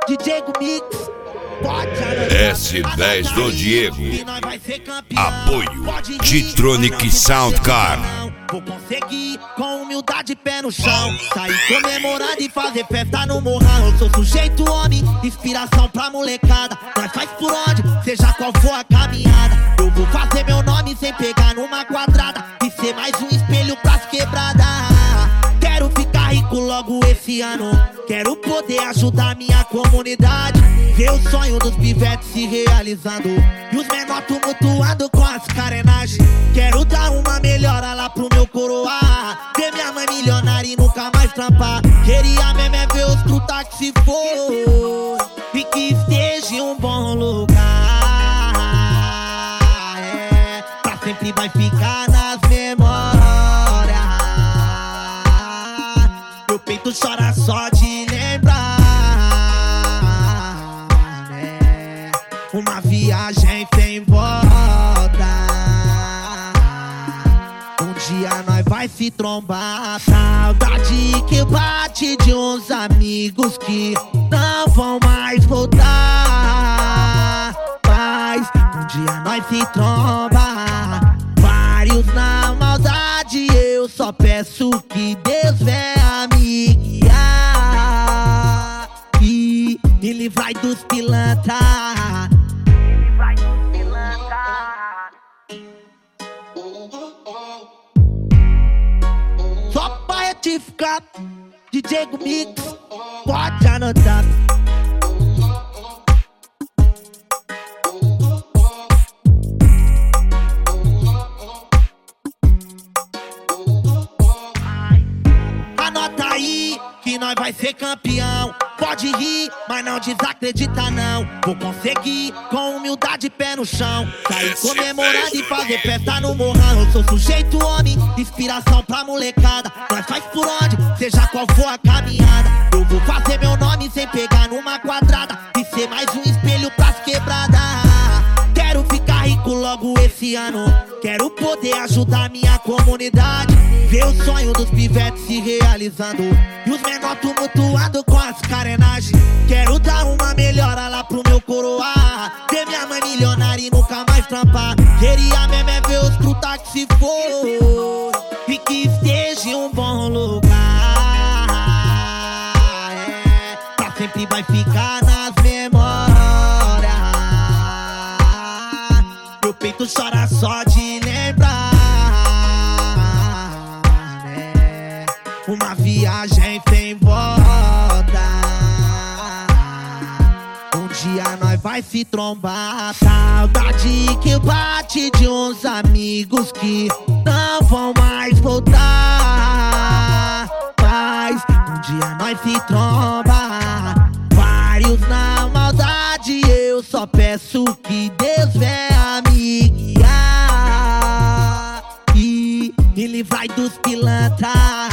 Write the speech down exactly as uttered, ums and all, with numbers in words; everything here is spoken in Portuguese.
D J Mix. S dez do Diego. Apoio Titronic Soundcar. Vou conseguir com humildade, pé no chão. Sair comemorando e fazer festa no morrão. Eu sou sujeito homem, inspiração pra molecada. Nós faz por onde, seja qual for a caminhada. Eu vou fazer meu nome sem pegar numa quadrada e ser mais um espelho pras quebradas. Quero ficar rico logo esse ano. Quero poder ajudar minha comunidade. Ver o sonho dos pivetes se realizando e os menor tumultuando com as carenagens. Quero dar uma melhora lá pro meu coroar. Ver minha mãe milionária e nunca mais trampar. Queria mesmo é ver os truta que se for e que esteja em um bom lugar. É, pra sempre vai ficar nas memórias. Meu peito chora só de lembrar, né? Uma viagem sem volta. Um dia nós vai se trombar. Saudade que bate de uns amigos que não vão mais voltar. Mas um dia nós se tromba. Vários na maldade, eu só peço que Deus venha me guiar e me livrai dos pilantra. Só pra retificar, D J Mix, pode anotar. Anota aí que nós vai ser campeão. Pode rir, mas não desacredita não. Vou conseguir com humildade, pé no chão. Sair comemorando e fazer festa no morrão. Eu sou sujeito homem, inspiração pra molecada. Nós faz por onde, seja qual for a caminhada. Eu vou fazer meu nome sem pegar numa quadrada e ser mais um espelho pras quebradas. Quero ficar rico logo esse ano. Quero poder ajudar minha comunidade. Ver o sonho dos pivetes se realizando e os menor tumultuando com as carenagens. Quero dar uma melhora lá pro meu coroar. Ver minha mãe milionária e nunca mais trampar. Queria mesmo é ver os truta que se for e que esteja em um bom lugar. É, pra sempre vai ficar nas memórias. Meu peito chora só de lembrar, né? Uma viagem sem volta. Um dia nós vai se trombar. Saudade que bate de uns amigos que não vão mais voltar. Mas um dia nós se tromba. Vários na maldade, eu só peço que Deus venha me guiar e me livrai dos pilantra.